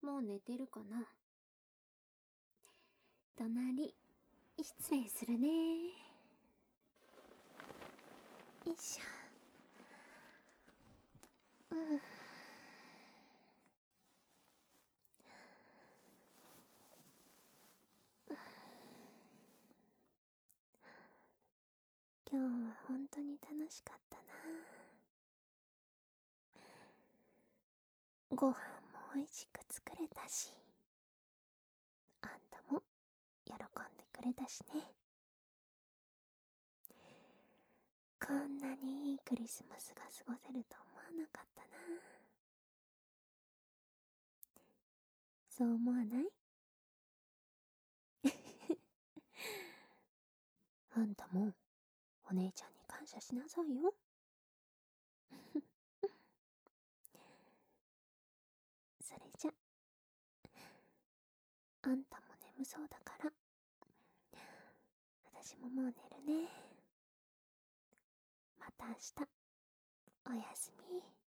もう寝てるかな。隣、失礼するね。よいしょ。今日は本当に楽しかったな。ご飯も美味しく作れたし、あんたも喜んでくれたしね。こんなにいいクリスマスが過ごせると思わなかったな。そう思わない？あんたもお姉ちゃんに感謝しなさいよ。それじゃ、あんたも眠そうだから、私ももう寝るね。また明日、おやすみ。